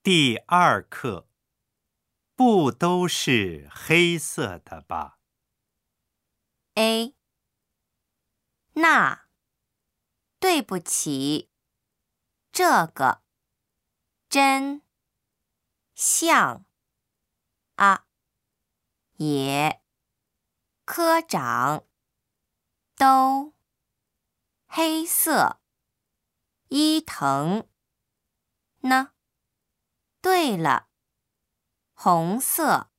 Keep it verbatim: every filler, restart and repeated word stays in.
第二课，不都是黑色的吧？ A 那对不起，这个真像啊也科长都黑色伊藤呢？对了，红色